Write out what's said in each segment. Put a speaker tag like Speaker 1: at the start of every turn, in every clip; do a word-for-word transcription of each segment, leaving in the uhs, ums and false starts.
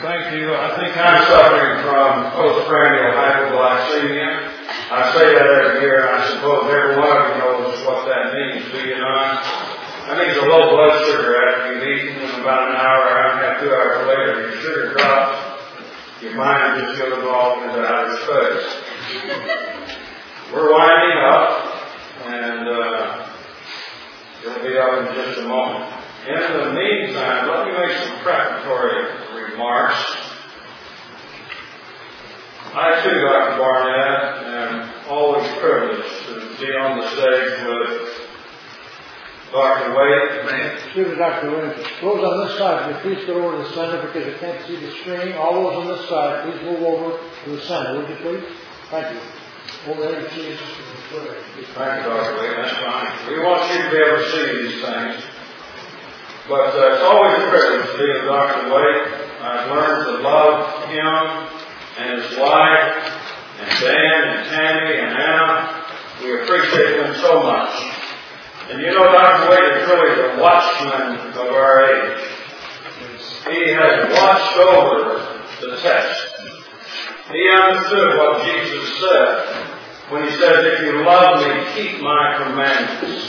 Speaker 1: Thank you. I think I'm suffering from postprandial hypoglycemia. I say that every year, and I suppose every one of you knows what that means, do you not? That means a low blood sugar after you've eaten, and about an hour, hour and a half, two hours later, your sugar drops, your mind just goes off into outer space. We're winding up, and uh, it'll be up in just a moment. In the meantime, let me make some preparatory remarks. I too, Doctor Barnett, am always privileged to be on the stage with Doctor Wade.
Speaker 2: Excuse me, Doctor Williams. Those on this side, would you please go over to the center because I can't see the screen. All those on this side, please move over to the center, would you please? Thank you. Over there, please.
Speaker 1: Thank you, Doctor Wade. That's fine. We want you to be able to see these things. But uh, it's always a privilege to be with Doctor Wade. I've learned to love him and his wife, and Dan, and Tammy, and Anna. We appreciate them so much. And you know, Doctor Wade is really the watchman of our age. He has watched over the text. He understood what Jesus said when he said, if you love me, keep my commandments.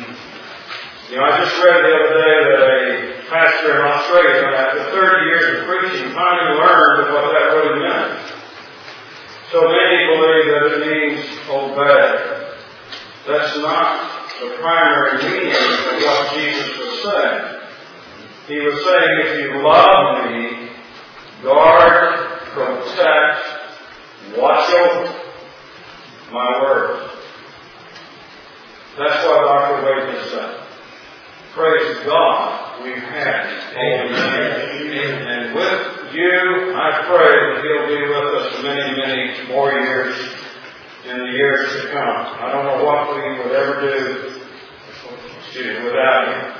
Speaker 1: You know, I just read the other day that a pastor in Australia, after thirty years of preaching, finally learned what that really meant. So many believe that it means obey. That's not the primary meaning of what Jesus was saying. He was saying, if you love me, guard, protect, watch over my word. That's what Doctor Wade has said. Praise God, we've had it. Amen. And with you, I pray that He'll be with us many, many more years in the years to come. I don't know what we would ever do excuse me, without Him.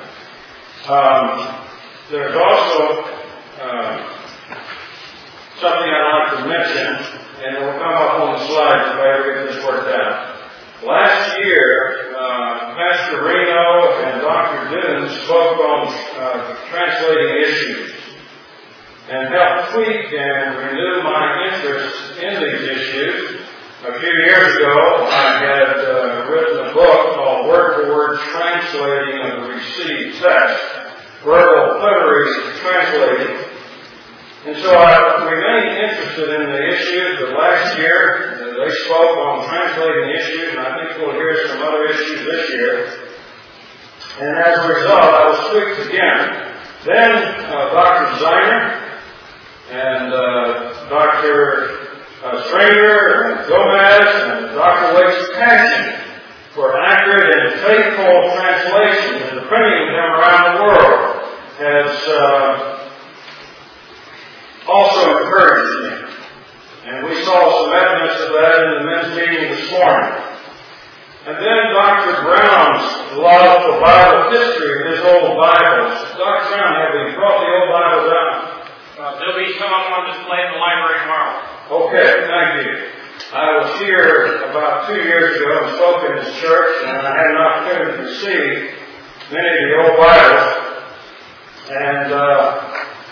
Speaker 1: Um, there's also uh, something I'd like to mention, and it will come up on the slides if I ever get this worked out. Last year, uh, Pastor Reno and Doctor Dune spoke on uh, translating issues and helped tweak and renew my interest in these issues. A few years ago, I had uh, written a book called Word for Word Translating of the Received Text, Verbal Plenary Translating. And so I remained interested in the issues, but last year uh, they spoke on translating issues, and I think we'll hear some other issues this year. And as a result, I was tweaked again. Then uh, Doctor Zeiner and uh, Doctor uh, Stringer and Gomez and Doctor Wade's passion for accurate and faithful translations and the printing of them around the world has uh, also encouraged me. And we saw some evidence of that in the men's meeting this morning. And then Doctor Brown's love for Bible history and his old Bibles. Doctor Brown, have we brought the old Bibles out?
Speaker 3: Uh, there'll be some of them on display in the library tomorrow.
Speaker 1: Okay, thank you. I was here about two years ago and spoke in this church, and I had an opportunity to see many of the old Bibles. And uh,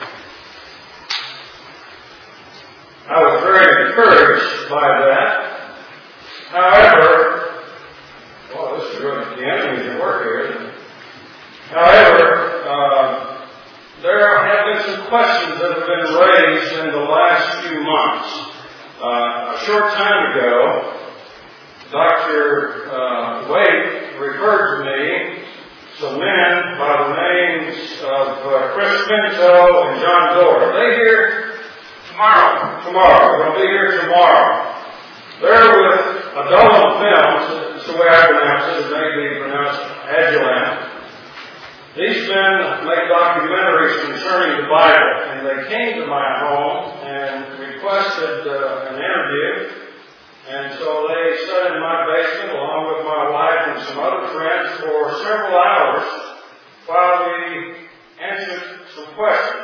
Speaker 1: I was very encouraged by that. However, well, this is really the enemies at work here, isn't it? However, uh, there have been some questions that have been raised in the last few months. Uh, a short time ago, Doctor Uh, Wade referred to me some men by the names of uh, Chris Pinto and John Doerr. Are they here? Tomorrow. Tomorrow. They'll be here tomorrow. They're with Adullam Films. That's the way I pronounce it. It may be pronounced Adulam. These men make documentaries concerning the Bible, and they came to my home and requested uh, an interview. And so they sat in my basement along with my wife and some other friends for several hours while we answered some questions.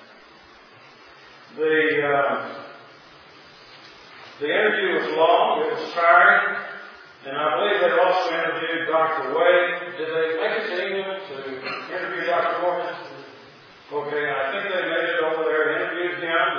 Speaker 1: The uh, the interview was long, it was tiring, and I believe they also interviewed Doctor Wade. Did they make it to England to interview Doctor Morgan? Okay, I think they made it over there and interviewed him.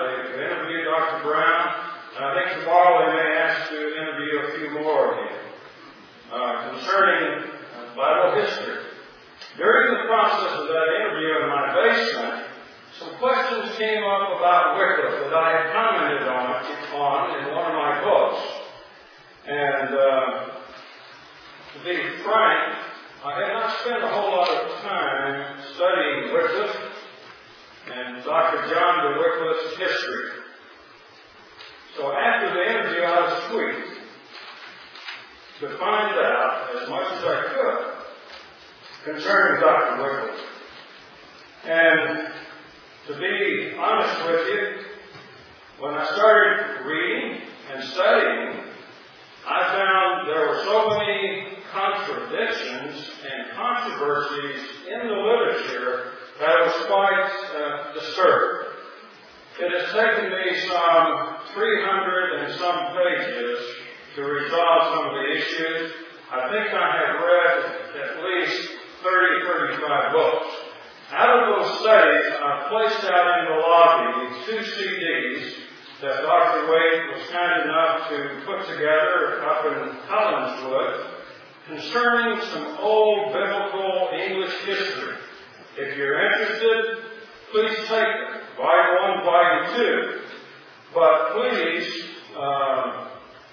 Speaker 1: came up about Wycliffe that I had commented on, on in one of my books. And uh, to be frank, I had not spent a whole lot of time studying Wycliffe and Doctor John de Wycliffe's history. So after the interview, I was tweaked to find out as much as I could concerning Doctor Wycliffe. And to be honest with you, when I started reading and studying, I found there were so many contradictions and controversies in the literature that I was quite uh, disturbed. It has taken me some three hundred and some pages to resolve some of the issues. I think I have read at least thirty, thirty-five books. Out of those studies, I placed out in the lobby two C Ds that Doctor Wade was kind enough to put together up in Collinswood concerning some old biblical English history. If you're interested, please take them. Volume one, volume two. But please, uh,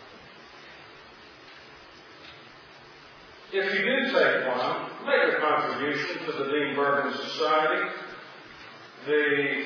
Speaker 1: if you do take one, make a contribution to the Dean Bergen Society. The,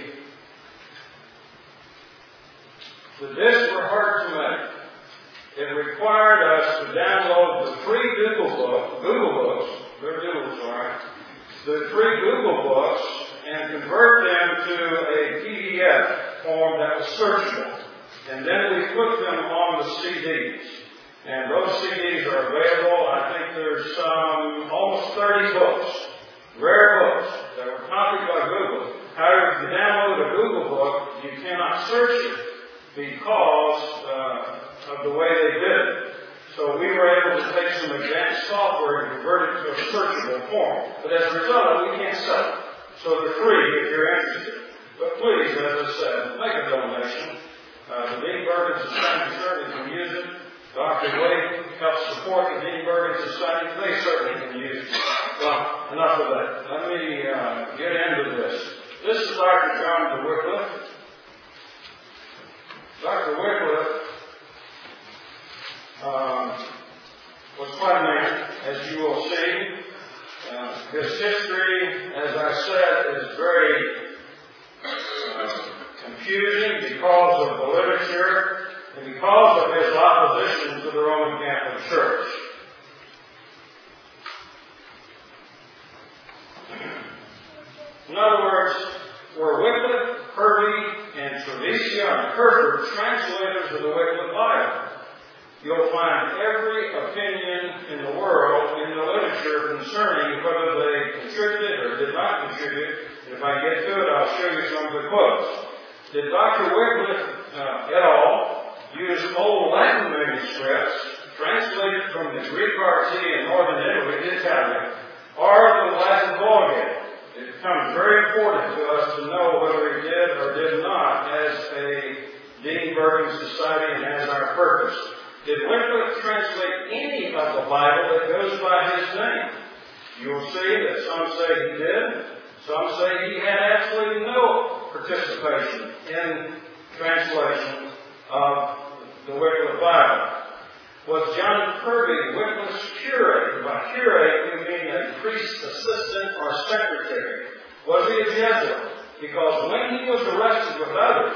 Speaker 1: the discs were hard to make. It required us to download the free Google book, Google books, they're Google, sorry, the free Google books and convert them to a P D F form that was searchable. And then we put them on the C Ds. And those C Ds are available. I think there's some almost thirty books, rare books, that were copied by Google. However, if you download a Google book, you cannot search it because uh, of the way they did it. So we were able to take some advanced software and convert it to a searchable form. But as a result, we can't sell it. So they're free if you're interested. But please, as I said, make a donation. Uh, the Dean Bergen Society certainly can use it. Doctor Wade helps support the Dean Bergen Society. They certainly can use it. Well, enough of that. Let me uh, get into this. This is Doctor John de Wycliffe. Doctor Wycliffe um, was quite a man, as you will see. Uh, his history, as I said, is very uh, confusing because of the literature and because of his opposition to the Roman Catholic Church. In other words, were Wycliffe, Purvey, and Trevisia and Herford translators of the Wycliffe Bible, you'll find every opinion in the world in the literature concerning whether they contributed or did not contribute. If I get to it, I'll show you some of the quotes. Did Doctor Wycliffe uh, et al. Use old Latin manuscripts translated from the Greek R T in northern Italy to Italian, or the Latin Vulgate? It becomes very important to us to know whether he did or did not as a Dean Bergen Society and as our purpose. Did Wycliffe translate any of the Bible that goes by his name? You'll see that some say he did. Some say he had absolutely no participation in translation of the Wycliffe Bible. Was John Purvey Wycliffe's curate? By curate, we mean a priest, assistant, or secretary. Was he a Jesuit? Because when he was arrested with others,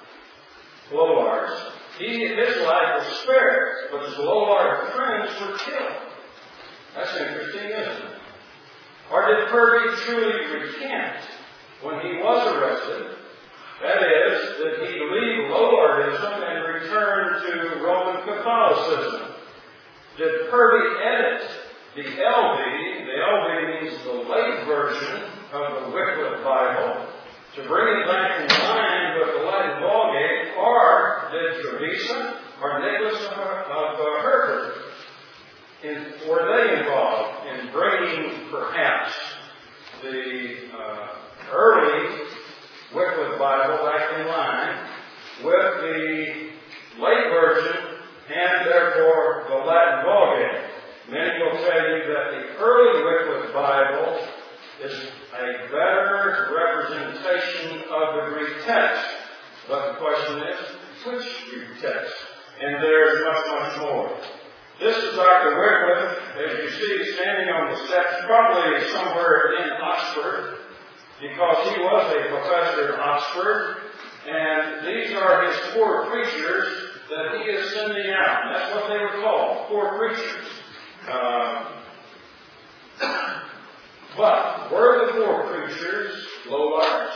Speaker 1: Lollards, he, his life was spared, but his Lollard friends were killed. That's interesting, isn't it? Or did Purvey truly recant when he was arrested? That is, did he leave Lollardism and return to Roman Catholicism? Did Purvey edit the L V, the L V means the late version of the Wycliffe Bible, to bring it back in line with the Latin Vulgate, or did Trevisa or Nicholas of, of uh, Herford, in, were they involved in bringing perhaps the uh, early Wycliffe Bible back in line with the late version and therefore the Latin Vulgate? Many will tell you that the early Wycliffe Bible is a better representation representation of the Greek text. But the question is, which Greek text? And there's much, much more. This is Doctor Wycliffe, as you see, standing on the steps, probably somewhere in Oxford, because he was a professor at Oxford, and these are his poor preachers that he is sending out. And that's what they were called, poor preachers. Uh, but were the poor preachers lowlifes?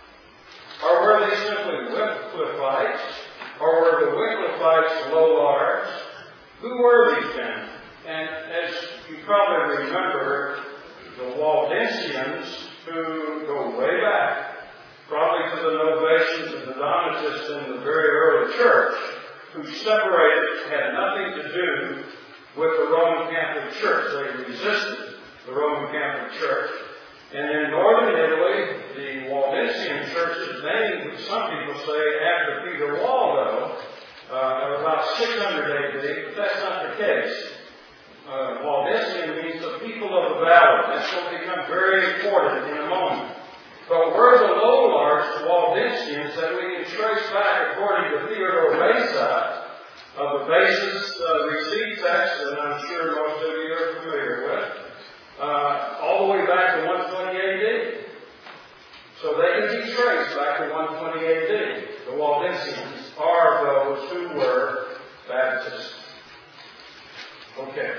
Speaker 1: Or were they simply Wycliffeites? Or were the Wycliffeites lowlifes? Who were these men? And as you probably remember, the Waldensians, who go way back, probably to the Novatians and the Donatists in the very early church, who separated, had nothing to do with the Roman Catholic Church. They resisted the Roman Catholic Church. And in northern Italy, the Waldensian churches named, some people say, after Peter Waldo, uh, about six hundred A D, but that's not the case. Uh, Waldensian means the people of the valley. That's going to become very important in a moment. But we're the lowlards, the Waldensians, that we can trace back, according to Theodore Beza, of the basis uh, receipt text that I'm sure most of you are familiar with, uh, all the way back to one twenty A D. So they can be traced back to one twenty A D. The Waldensians are those who were Baptists. Okay.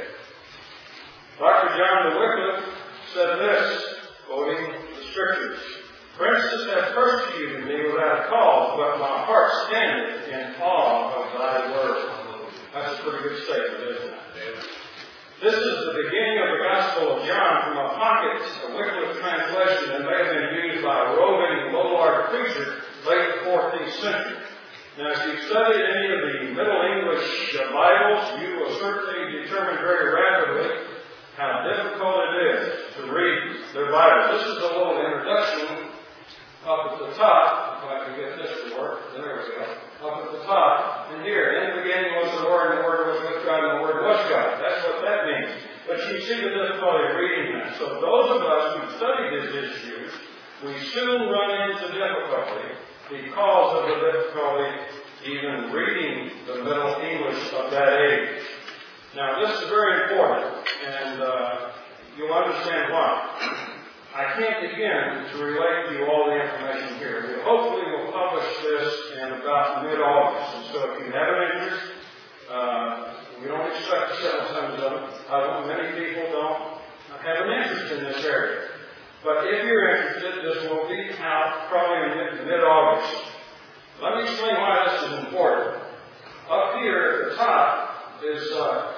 Speaker 1: Doctor John de Wycliffe said this, quoting the Scriptures. Princes have persecuted me without cause, but my heart standeth in awe of thy word. That's a pretty good statement, isn't it? This is the beginning of the Gospel of John from a pocket, a Wycliffe translation that may have been used by a roving Lollard preacher late fourteenth century. Now, if you've studied any of the Middle English uh, Bibles, you will certainly determine very rapidly how difficult it is to read their Bible. This is a little introduction up at the top, if I can get this to work. There we go. Up at the top. And here, in the beginning was the Word, and the Word was with God, and the Word was God. That's what that means. But you see the difficulty of reading that. So those of us who study these issues, we soon run into difficulty because of the difficulty even reading the Middle English of that age. Now, this is very important, and uh, you'll understand why. I can't begin to relate to you all the information here. We hopefully will publish this in about mid-August. And so if you have an interest, uh, we don't expect to sell tons of them. I know many people don't have an interest in this area. But if you're interested, this will be out probably in mid-August. Let me explain why this is important. Up here at the top is, uh,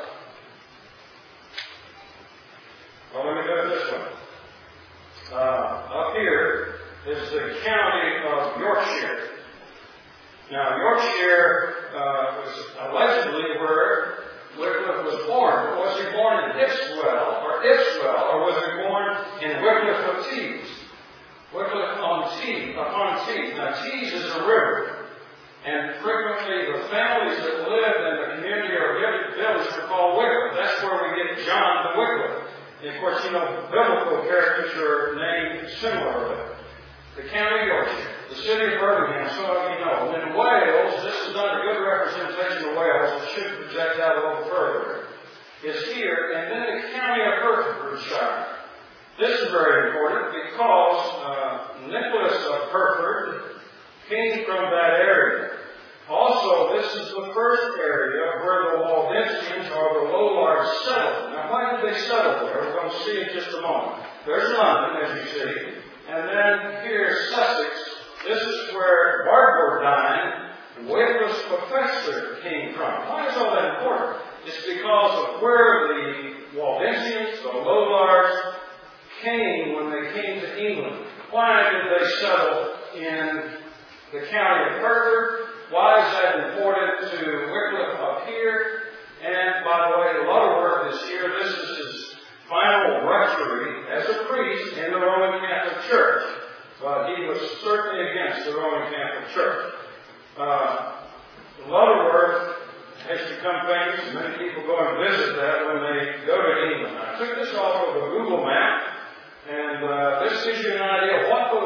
Speaker 1: well, let me go this way. Uh, up here is the county of Yorkshire. Now, Yorkshire uh, was allegedly where Wycliffe was born. But was he born in Ipswell, or Ipswell, or was he born in Wycliffe of Tees? Wycliffe on Tees, upon Tees. Now, Tees is a river. And frequently the families that lived in the community or village were called Wycliffe. That's where we get John the Wycliffe. And of course, you know, biblical characters are named similarly. The county of Yorkshire, the city of Birmingham, some of you know. And in Wales, this is not a good representation of Wales. It should project out a little further. Is here, and then the county of Hertfordshire. This is very important because uh, Nicholas of Hertford came from that area. Also, this is the first area where the Waldensians or the Lollards settled. Now, why did they settle there? We're going to see in just a moment. There's London, as you see. And then here's Sussex. This is where Barbordine, Wycliffe's professor, came from. Why is all that important? It's because of where the Waldensians, the Lollards, came when they came to England. Why did they settle in the county of Hertford? Why is that important to Wycliffe up here? And by the way, Lutterworth is here. This is his final rectory as a priest in the Roman Catholic Church. But he was certainly against the Roman Catholic Church. Uh, Lutterworth has become famous. Many people go and visit that when they go to England. I took this off of a Google map, and uh, this gives you an idea of what the Waldensians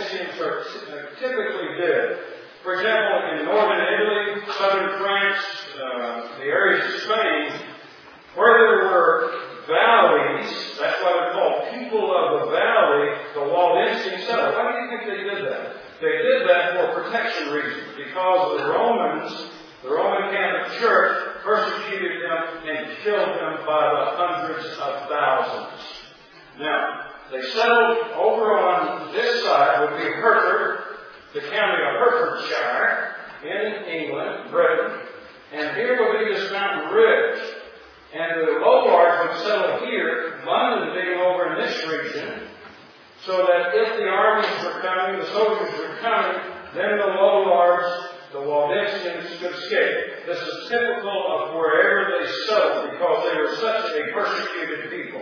Speaker 1: Waldensians are typically did. For example, in northern Italy, southern France, uh, the areas of Spain, where there were valleys, that's why they're called people of the valley, the Waldensians settled. Why do you think they did that? They did that for protection reasons, because the Romans, the Roman Catholic Church, persecuted them and killed them by the hundreds of thousands. Now, they settled over on this side would be Hereford, the county of Herefordshire, in England, Britain, and here would be this mountain ridge. And the Lollards would settle here, London being over in this region, so that if the armies were coming, the soldiers were coming, then the Lollards, the Waldensians, could escape. This is typical of wherever they settled, because they were such a persecuted people.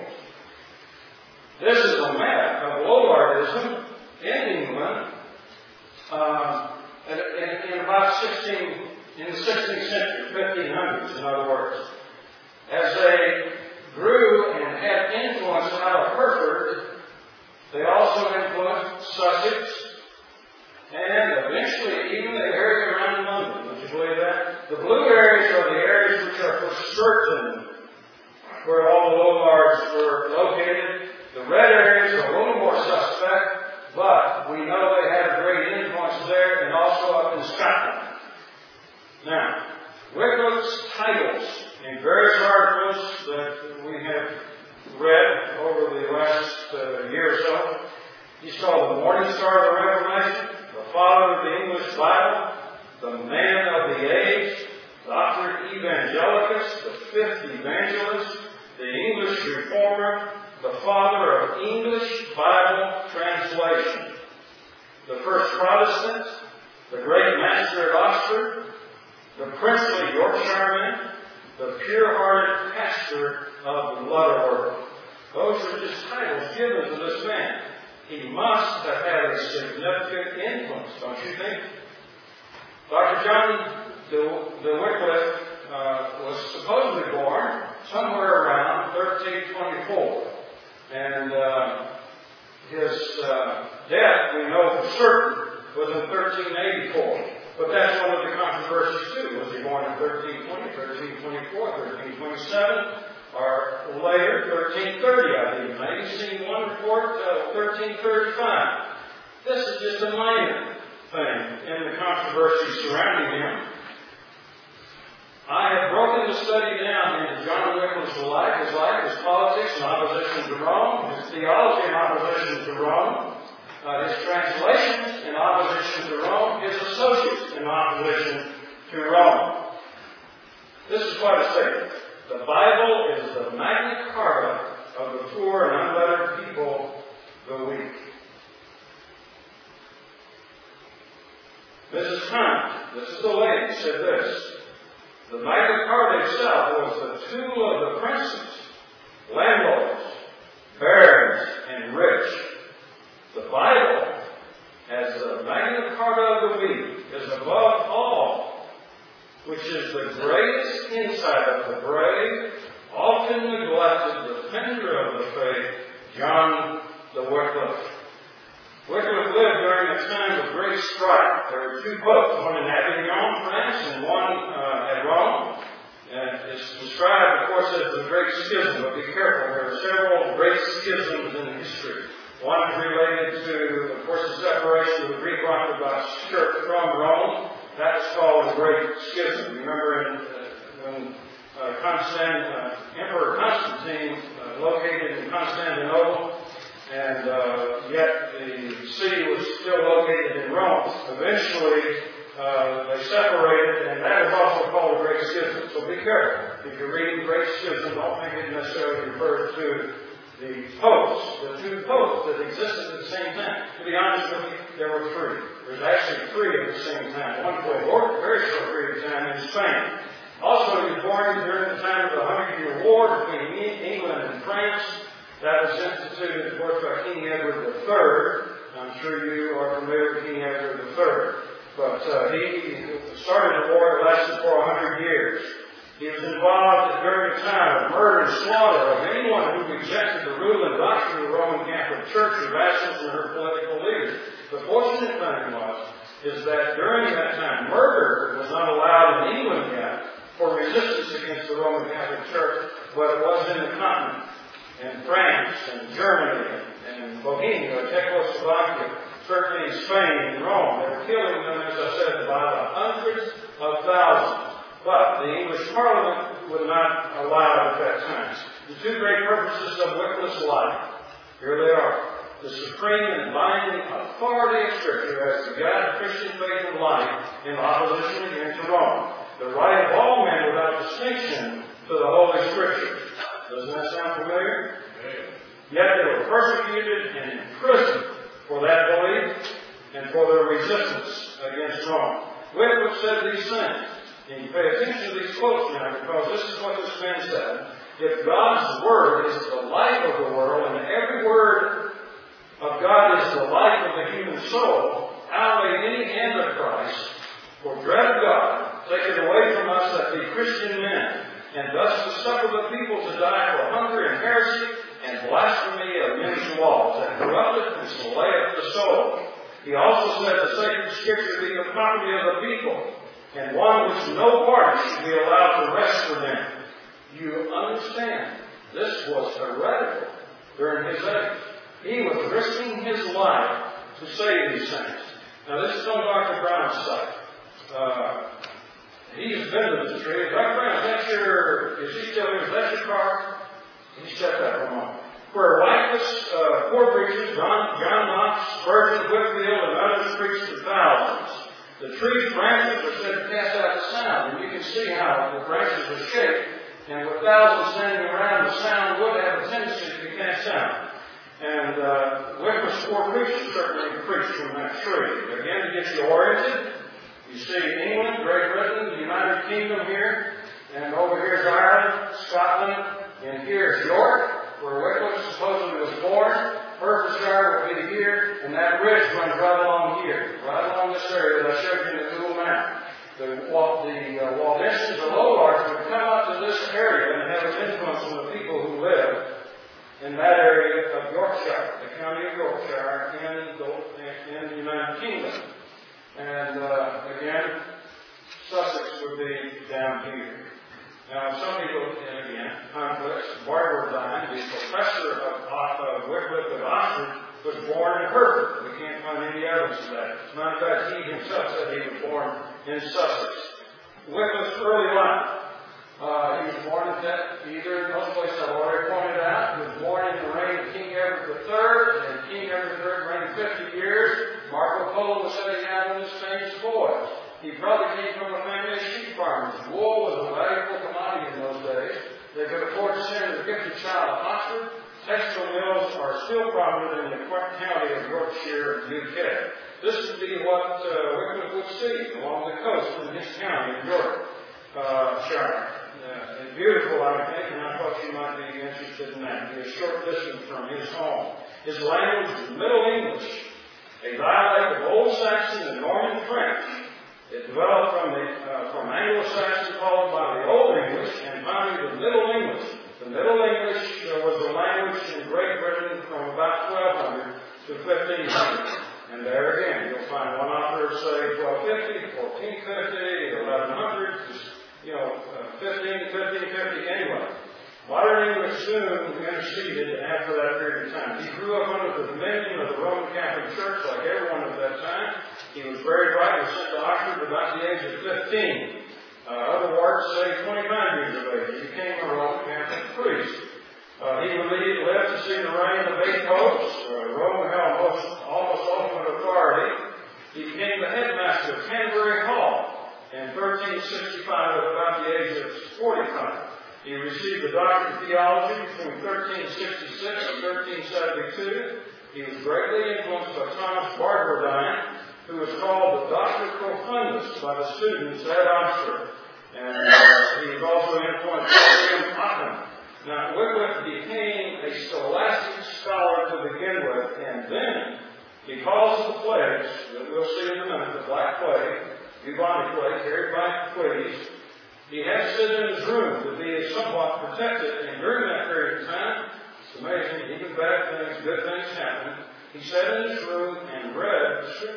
Speaker 1: This is a map of Lollardism in England uh, in, in, in about sixteen, in the sixteenth century, fifteen hundreds, in other words. As they grew and had influence out of Hereford, they also influenced Sussex, and eventually even the area around London. Would you believe that? The blue areas are the areas which are for certain where all the Lollards were located. The red areas are a little more suspect, but we know they had a great influence there and also up in Scotland. Now, Wycliffe's titles in various articles that we have read over the last uh, year or so, he's called the Morning Star of the Reformation, the Father of the English Bible, the Man of the Age, Doctor Evangelicus, the Fifth Evangelist, the English Reformer, the Father of English Bible Translation, the First Protestant, the Great Master at Oxford, the Princely Yorkshireman, the Pure-Hearted Pastor of Lutterworth. Those are just titles given to this man. He must have had a significant influence, don't you think? Doctor John de, de Wycliffe uh, was supposedly born somewhere around thirteen twenty-four. And uh, his uh, death, we know for certain, was in thirteen eighty-four. But that's one of the controversies too. Was he born in thirteen twenty, thirteen twenty-four, thirteen twenty-seven, or later, thirteen thirty, I think. Maybe seen one report, uh, thirteen thirty-five. This is just a minor thing in the controversy surrounding him. I have broken the study down into John Wycliffe's life, his life, his politics in opposition to Rome, his theology in opposition to Rome, uh, his translations in opposition to Rome, his associates in opposition to Rome. This is what it says. The Bible is the Magna Carta of the poor and unlettered people, the weak. Missus Hunt, this is the lady, said this. The Magna Carta itself was the tool of the princes, landlords, barons, and rich. The Bible, as the Magna Carta of the weak, is above all, which is the greatest insight of the brave, often neglected defender of the faith, John de Wycliffe. Wycliffe lived during a time of great strife. There were two popes, one in Avignon, France, and one uh, at Rome. And it's described, of course, as the Great Schism, but be careful, there are several great schisms in history. One is related to, of course, the separation of the Greek Orthodox Church from Rome. That's called the Great Schism. Remember in, uh, when uh, Constant, uh, Emperor Constantine uh, located in Constantinople, and uh, yet the city was still located in Rome. Eventually, uh, they separated, and that is also called a Great Schism. So be careful. If you're reading Great Schism, don't think it necessarily refers to the popes, the two popes that existed at the same time. To be honest with you, there were three. There's actually three at the same time. One for a very short period of time in Spain. Also, he was born during the time of the Hundred Year War between England and France. That was instituted, of course, by King Edward the Third. I'm sure you are familiar with King Edward the Third. But uh, he started a war that lasted for a hundred years. He was involved during a time of murder and slaughter of anyone who rejected the rule and doctrine of the Roman Catholic Church, her vassals, and her political leaders. But fortunate thing was, is that during that time, murder was not allowed in England yet for resistance against the Roman Catholic Church, but it was in the continent, in France and Germany and Bohemia, Czechoslovakia, certainly in Spain and Rome. They were killing them, as I said, by the hundreds of thousands. But the English Parliament would not allow it at that time. The two great purposes of Wycliffe's life, here they are. The supreme and binding authority of Scripture as to guide Christian faith and life in opposition against Rome. The right of all men without distinction to the Holy Scriptures. Doesn't that sound familiar? Yet they were persecuted and imprisoned for that belief and for their resistance against Rome. Wycliffe said these things. And you pay attention to these quotes now, because this is what this man said. If God's Word is the life of the world, and every word of God is the life of the human soul, how may any Antichrist, for dread of God, take it away from us that be Christian men, and thus to suffer the people to die for hunger and heresy and blasphemy of men's laws, that corrupteth and slayeth the soul. He also said the sacred Scripture be the property of the people, and one which no party should be allowed to wrest from them. You understand, this was heretical during his age. He was risking his life to say these things. Now, this is on Doctor Brown's side. Uh, he's been to this tree. Doctor Brown, is that your, is he still here? Is that your car? He stepped out for a moment. Where Wycliffe's uh, poor preachers, John, John Knox, Spurgeon, Whitfield, and others preached to thousands. The tree's branches were said to cast out the sound, and you can see how the branches were shaped, and with thousands standing around, the sound would have a tendency to be cast out. And uh, Wycliffe's poor preachers certainly preached from that tree. Again, to get you oriented, you see England, Great Britain, the United Kingdom here, and over here is Ireland, Scotland, and here is York, where Wycliffe supposedly was born. Hertfordshire would be here, and that ridge runs right along here, right along this area that I showed you in the Google map. The, the uh, Waldensians, the Lollards, would come up to this area and have an influence on the people who live in that area of Yorkshire, the county of Yorkshire, in the, in the United Kingdom. And uh, again, Sussex would be down here. Now, some people, and again, conflicts. Barbara, the professor of, of Wycliffe at Oxford, was born in Hereford. We can't find any evidence of that. As a matter of fact, he himself said he was born in Sussex. Wycliffe's early life. Uh, he was born in that, either in those places I've already pointed out. He was born in the reign of King Edward the Third, and King Edward the Third reigned fifty years. Marco Polo was setting out in his famous boys. He probably came from a family of sheep farmers. Wool was a valuable commodity in those days. They could afford to send a gifted child to Oxford. Textile mills are still prominent in the county of Yorkshire, U K. This would be what uh, Wycliffe would see along the coast in his county in Yorkshire. Uh, and beautiful, I think, and I thought you might be interested in that. It'd be a short distance from his home. His language was Middle English, a dialect of Old Saxon and Norman French. It developed from the uh, from Anglo-Saxon, followed by the Old English, and finally the Middle English. The Middle English uh, was a language in Great Britain from about twelve hundred to fifteen hundred. And there again, you'll find one author say twelve fifty, fourteen fifty, eleven hundred, you know, uh, fifteen, fifteen fifty anyway. Modern English soon interceded after that period of time. He grew up under the dominion of the Roman Catholic Church like everyone at that time. He was very bright and was sent to Oxford at about the age of fifteen. Uh, other words say twenty-nine years of age. He became a Roman Catholic priest. Uh, he believed, lived to see the reign of eight popes. Uh, Rome held most, almost ultimate authority. He became the headmaster of Canterbury Hall in thirteen sixty-five at about the age of forty-five. He received the doctorate of theology between thirteen sixty-six and thirteen seventy-two. He was greatly influenced by Thomas Barbardine, who was called the Doctor Profundus by the students at Oxford. And uh, he was also influenced by William Ockham. Now, Wycliffe became a scholastic scholar to begin with, and then, because of the plagues that we'll see in a minute, the Black Plague, bubonic plague, carried by fleas, he had to sit in his room to be somewhat protected, and during that period of time, it's amazing, even bad things, good things happen. He sat in his room and read the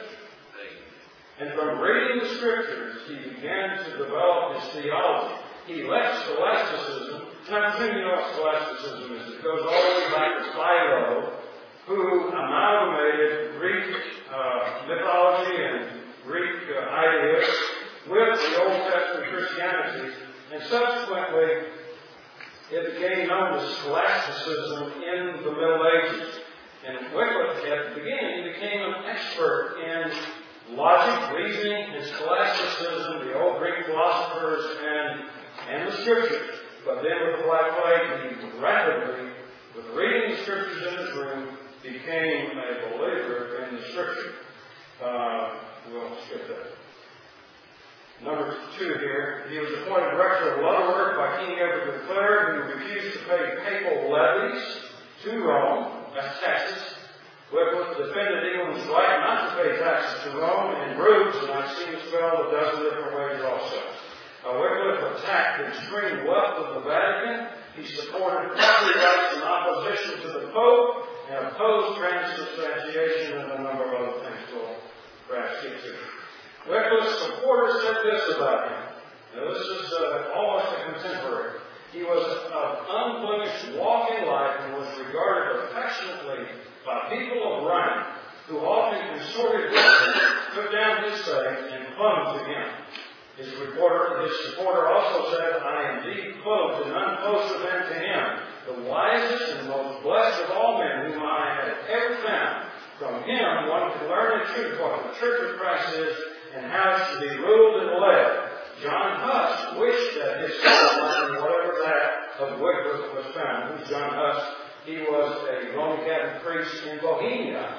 Speaker 1: Scriptures, he began to develop his theology. He left scholasticism. Now, you know what scholasticism is. It goes all the way back to Philo, who amalgamated Greek uh, mythology and Greek uh, ideas with the Old Testament Christianity, and subsequently it became known as scholasticism in the Middle Ages. And Wycliffe, at the beginning, became an expert in logic, reasoning, and scholasticism, the old Greek philosophers, and, and the Scriptures. But then with the Black Plague, he rapidly, with reading the Scriptures in his room, became a believer in the Scripture. Uh, we'll skip that. Number two here, he was appointed rector of Lutterworth by King Edward the Third, who refused to pay papal levies to Rome. That's taxes. Wycliffe defended England's right not to pay taxes to Rome and robes, and I've seen it spelled a dozen different ways also. Uh, Wycliffe attacked the extreme wealth of the Vatican. He supported property rights in opposition to the Pope and opposed transubstantiation and a number of other things we'll perhaps get to. Wycliffe's supporters said this about him. Now, this is uh, almost a contemporary. He was of unblemished walk in life and was regarded affectionately by people of rank who often consorted with him, took down his faith, and clung to him. His reporter, his supporter also said, I am indeed clothed and unclothed them to him, the wisest and most blessed of all men whom I have ever found. From him one can learn in truth what the Church of Christ is and how it should be ruled and led. John Huss wished that his son might be whatever that of Wycliffe was found. Who's John Huss? He was a Roman Catholic priest in Bohemia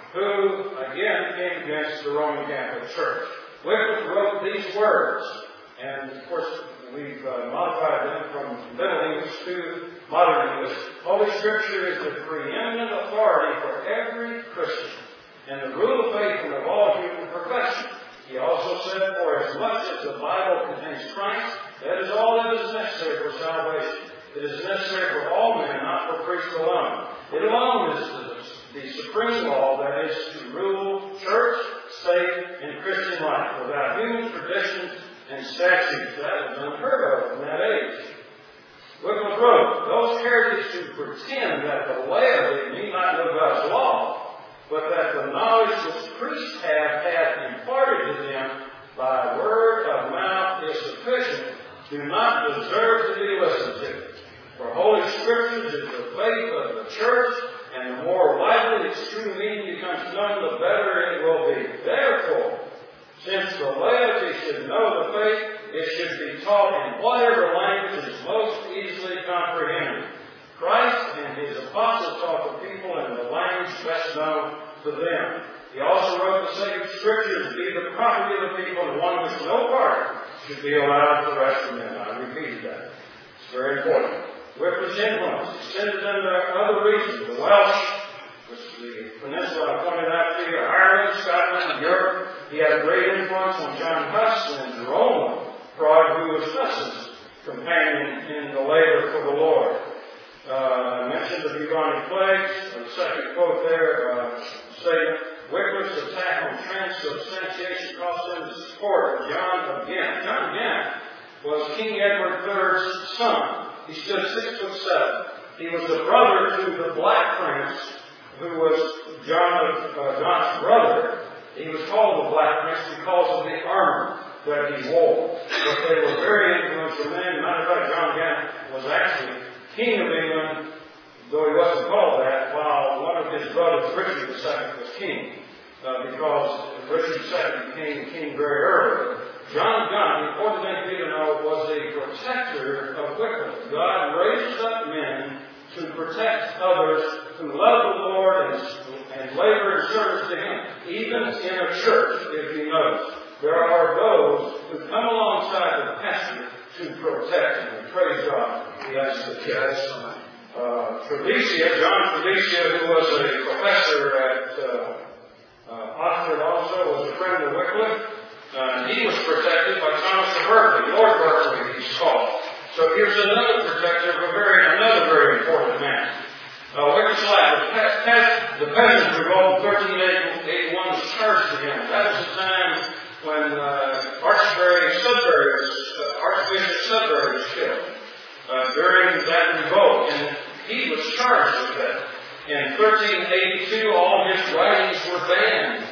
Speaker 1: who, again, came against the Roman Catholic Church. Wycliffe wrote these words, and of course we've uh, modified them from Middle English to modern English. Holy Scripture is the preeminent authority for every Christian and the rule of faith and of all human perfection. He also said, for as much as the Bible contains Christ, that is all that is necessary for salvation. It is necessary for all men, not for priests alone. It alone is the, the supreme law that is to rule church, state, and Christian life without human traditions and statutes. That was unheard of in that age. Wycliffe wrote, those heretics who pretend that the laity need not know God's law, but that the knowledge which priests have had imparted to them by word of mouth is sufficient, do not deserve to be listened to. For Holy Scriptures is the faith of the Church, and the more widely its true meaning becomes known, the better it will be. Therefore, since the laity should know the faith, it should be taught in whatever language is most easily comprehended. Christ and his apostles taught the people in the language best known to them. He also wrote the sacred Scriptures to be the property of the people, and one which no part should be allowed to rest from them. I repeated that. It's very important. Wycliffe's influence extended into other regions, the Welsh, which is the peninsula I pointed out to you, Ireland, Scotland, and Europe. He had a great influence on John Huss and Jerome Prague, who was Huss's companion in the labor for the Lord. Uh, I mentioned the bubonic plagues. The second quote there, uh, statement, Wycliffe's attack on transubstantiation cost him the support of John of Ghent. John of Ghent was King Edward the Third's son. He stood six foot seven. He was the brother to the Black Prince, who was John of, uh, John's brother. He was called the Black Prince because of the armor that he wore. But they were very influential men. Matter of fact, John of Ghent was actually King of England, though he wasn't called that, while one of his brothers, Richard the Second, was king, uh, because Richard the Second became king very early. John of Ghent, the important thing for you to know, was a protector of Wycliffe. God raised up men to protect others who love the Lord and, and labor in service to Him. Even in a church, if you notice, there are those who come alongside the pastor to protect him. Praise God. Yes, yes. Uh, Trevisia, John Trevisia, who was a professor at uh, uh, Oxford also, was a friend of Wycliffe. Uh, he was protected by Thomas of Berkeley, Lord Berkeley, he's called. So here's another protector of a very, another very important man. Uh, Wycliffe's life, the, the peasants revolt in thirteen eighty-one was charged to him. That was the time when uh, thirteen eighty-two, all his writings were banned.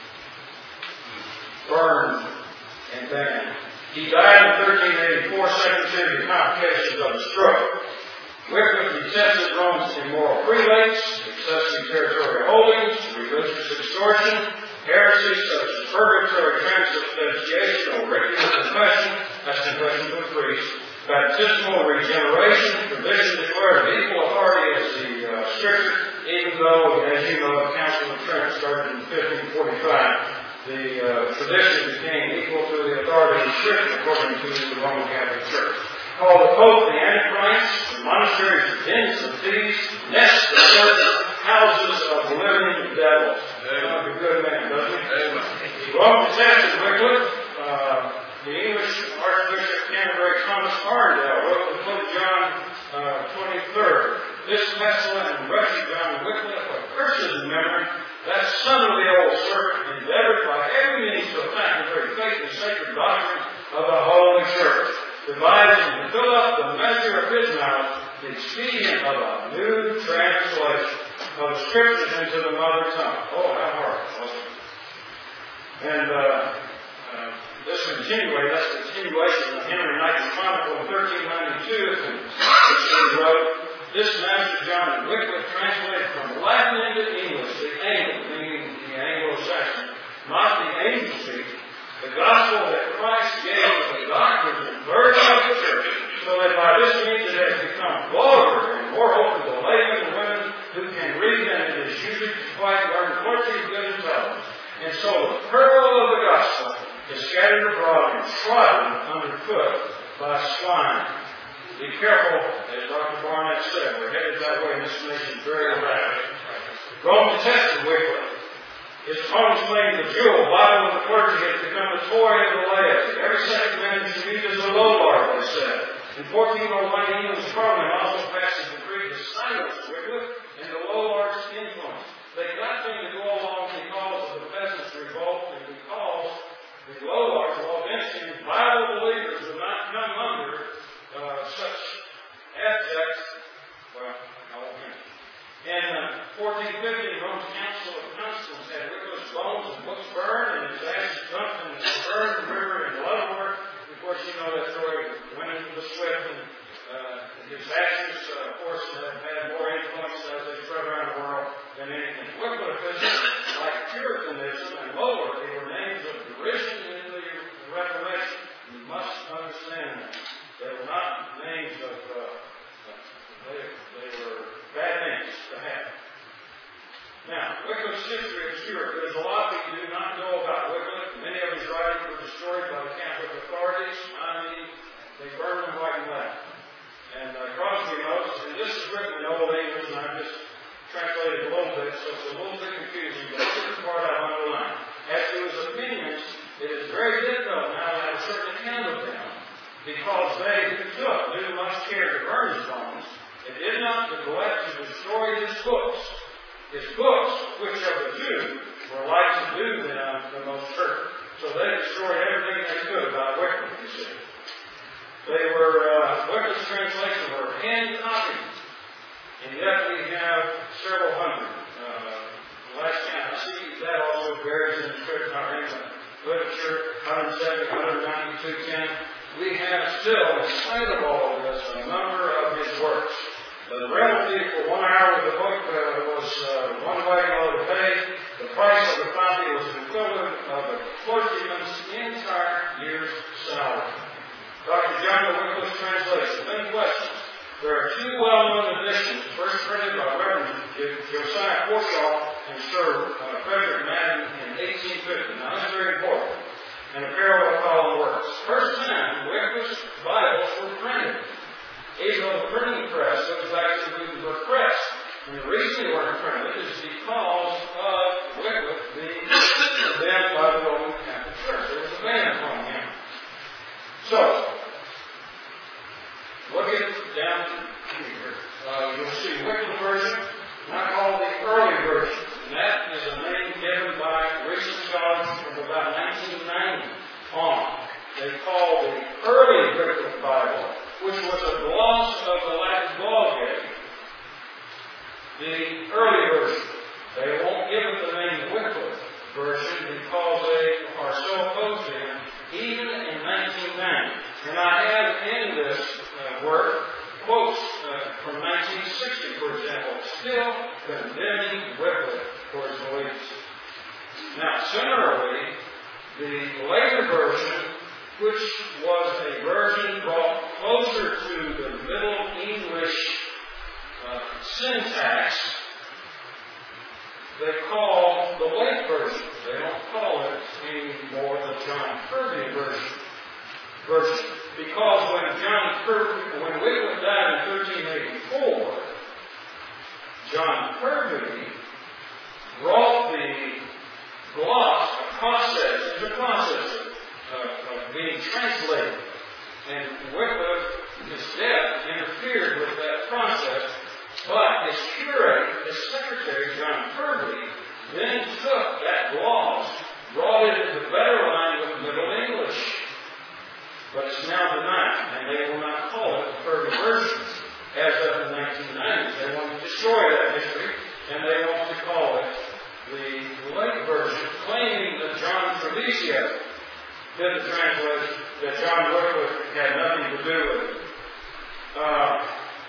Speaker 1: Burned and banned. He died in thirteen eighty-four, second century complications of a stroke. Wycliffe detested Rome's immoral prelates, excessive territorial holdings, religious extortion, heresies such as purgatory transubstantiation or regular confession, that's confession to a priest, baptismal regeneration, tradition declared of equal authority as the uh, Scripture, even though, as you know, the Council of Trent started in fifteen forty-five. The uh, tradition became equal to the authority of the Scripture according to the Roman Catholic Church. Called the Pope the Antichrist, the monasteries of dens of thieves, nests of serpents, houses of the living devils. That's a good man, doesn't he? Rome detested Wycliffe. Uh, the English Archbishop Canterbury Thomas Arndale wrote to Pope John uh, twenty-third, this pestilent and wretched John Wycliffe, a curses in memory, that son of the old serpent, endeavored by every means to attack the very faith and sacred doctrine of the Holy Church, devising to fill up the measure of his mouth the expedient of a new translation of the Scriptures into the mother tongue. Oh, how hard it was. And uh, uh, this continuation, that's the continuation of Henry Knight's Chronicle in thirteen ninety-two, and he wrote, this Master John Wycliffe translated from Latin into English, the Anglo, meaning the Anglo-Saxon, not the angel speak, the gospel that Christ gave as the doctrine and burden of the church, so that by this means it has become vulgar and more open to laymen and women who can read than it is usually to quite learn clergy of good intelligence. And so the pearl of the gospel is scattered abroad and trodden underfoot by swine. Be careful, as Doctor Barnett said, we're headed that way in this nation very rapidly. Rome detested Wycliffe. His opponents claimed the jewel, Bible of the clergy, had become the toy of the laity. Every second man should read as a lowlard, they said. In fourteen oh one, England's Parliament also passed a decree to silence Wycliffe and the lowlard's influence. They got them to go along because of the peasants' revolt and because the lowlards, while eventually Bible believers would not come under uh, such abject, well, I won't mention. In uh, fourteen fifty, Rome's Council of Constance had Wycliffe's bones and books burned and his ashes dumped in the burned river in Ludworth. Of course, you know that story, went into the Swift, and uh, his ashes, uh, of course, have had more influence as they spread around the world than anything. Wycliffeism, like Puritanism and lower, they were names of derision in the Reformation. You must understand that. They were not names of, uh, they, they were bad names to have. Now, Wycliffe's history is obscure. There's a lot we do not know about Wycliffe. Many of his writings were destroyed by the Catholic authorities. I mean, they burned them right and left. And uh, Crosby notes, and this is written in Old English, and I've just translated a little bit, so it's a little bit confusing, but this is part I've underlined. As to his opinions, it is very difficult now to have a certain account of them, because they who took knew much care to burn his bones, and did not neglect to destroy his books. His books, which of the two were like to do them the most hurt. So they destroyed everything they could about Wycliffe, you see. They were, uh, Wycliffe's translation were hand copies, and yet we have several hundred. Uh, last count, I see that also varies in the script in our English literature, one seventy, one ninety-two, ten. We have still, in spite of all of this, a number of his works. The rental fee for one hour of the book uh, was uh, one wagon load of hay. The price of the copy was the equivalent of a clergyman's entire year's salary. Doctor John Wycliffe's translation. Many questions. There are two well-known editions, first printed by Reverend Josiah Forshaw and Sir uh, Frederick Madden in eighteen fifty. Now, that's very important. And a parallel column works. First time Wycliffe's Bibles were printed. Even though the printing press goes back to when they were pressed. And the reason they weren't printed is because of Wycliffe being condemned by the Roman Catholic Church. There was a ban upon him. So, look at down here. Uh, you'll see Wycliffe version, not called the early version. And that is a name given by recent scholars from about nineteen ninety on. They call the early Wycliffe Bible, which was a gloss of the Latin Vulgate. the early version. They won't give it the name Wycliffe version because they are so opposed to him, even in nineteen ninety. And I have in this uh, work quotes uh, from nineteen sixty, for example, still condemning Wycliffe for his beliefs. Now, similarly, the later version, which was a version brought closer to the Middle English uh, syntax, they call the late version. They don't call it anymore the John Kirby version. version. Because when John Kirby, when Wycliffe died in thirteen eighty-four, John Kirby brought the gloss, a process, it's a process of, uh, of being translated. And Wycliffe, his death, interfered with that process. But his curate, his secretary, John Kirby, then took that gloss, brought it into better line with Middle English. But it's now denied, and they will not call it the Kirby version. As of the nineteen nineties, they want to destroy that history, and they want to call it the late version, claiming that John Trevisius did the translation, that John Wycliffe had nothing to do with it. Uh,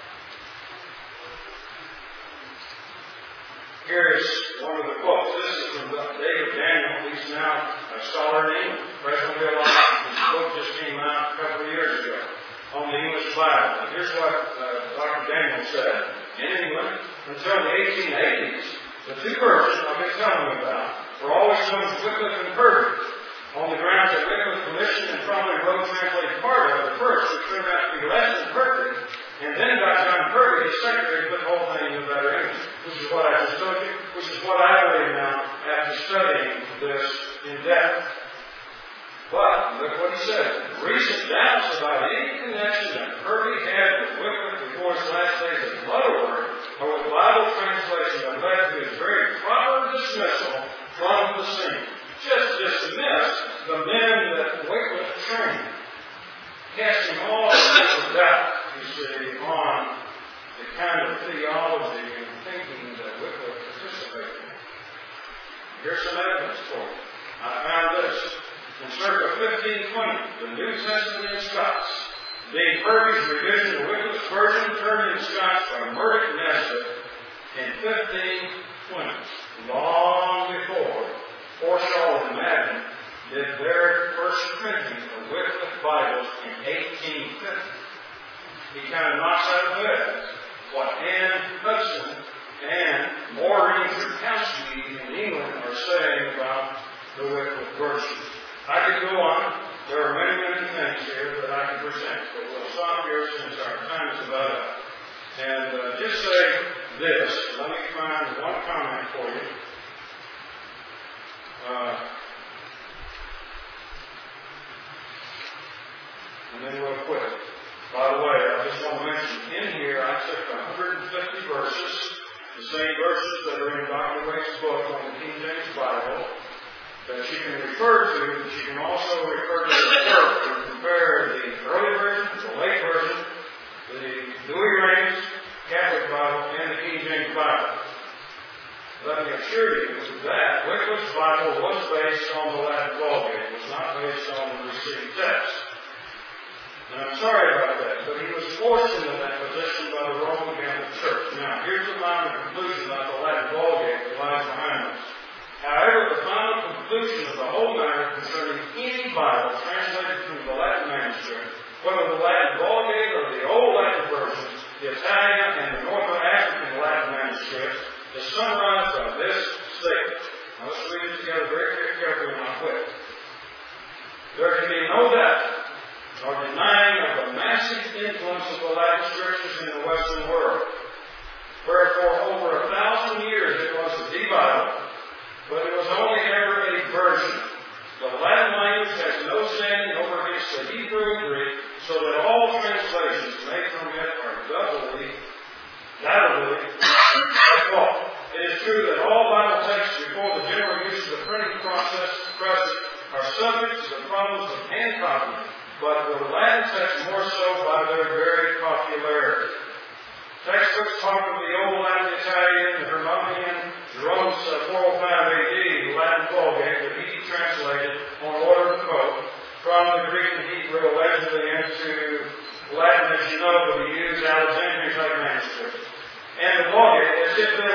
Speaker 1: Here's one of the quotes. This is from David Daniel. He's now a scholar in England, presently alive. His book just came out a couple of years ago on the English Bible. And here's what uh, Doctor Daniel said. In England, until the eighteen eighties, the two versions I've been telling you about were always known as Wycliffe and Kirby, on the grounds that Wycliffe commissioned and probably wrote translated part of the first, which turned out to be less than perfect, and then got John Kirby, his secretary, to put the whole thing in better English. Which is what I just told you, which is what I believe now after studying this in depth. But, look what he said. Recent doubts about any connection that Kirby had with Wycliffe before his last days at Lutterworth or with Bible translation have led to his very proper dismissal from the scene. Just dismiss the men that Wycliffe trained, casting all the doubt, you see, on the kind of theology and thinking that Wycliffe participated in. Here's some evidence for it. I found this. In circa fifteen twenty, the New Testament in Scots, being Kirby's revision of Wycliffe's version, turned in Scots by Murdoch Nesbitt in fifteen twenty, long before Forshaw and Madden did their first printing of Wycliffe Bibles in eighteen fifty. He kind of knocks out of bed what Anne Hudson and Maureen Zurkowsky in England are saying about the Wycliffe version. I could go on. There are many, many things here that I can present, but we'll stop here since our time is about up. And uh, just say this. Let me find one comment for you. Uh, and then we'll quit. By the way, I just want to mention, in here I took one hundred fifty verses, the same verses that are in Doctor Wake's book on the King James Bible, that you can refer to, but you can also refer to the work to compare the early version, the late version, the Louis Raines Catholic Bible, and the King James Bible. Let me assure you that Wycliffe's Bible was based on the Latin Vulgate. It was not based on the received text. And I'm sorry about that, but he was forced into that position by the Roman Catholic Church. Now, here's the final conclusion about the Latin Vulgate that lies behind us. However, the final conclusion of the whole matter concerning any Bible translated from the Latin manuscript, whether the Latin Vulgate or the Old Latin versions, the Italian and the North African Latin manuscripts, is summarized by this statement. Now let's read it together very, very carefully and I'll quit. There can be no doubt or denying of the massive influence of the Latin scriptures in the Western world. Wherefore, over a thousand years it was the Bible, but it was only ever a version. The Latin language has no standing over against the Hebrew and Greek, so that all translations made from it are doubly, doubly, at fault. It is true that all Bible texts before the general use of the printing process present are subject to the problems of hand copying, but the Latin text more so by their very popularity. Textbooks talk of the Old Latin, Italian, it been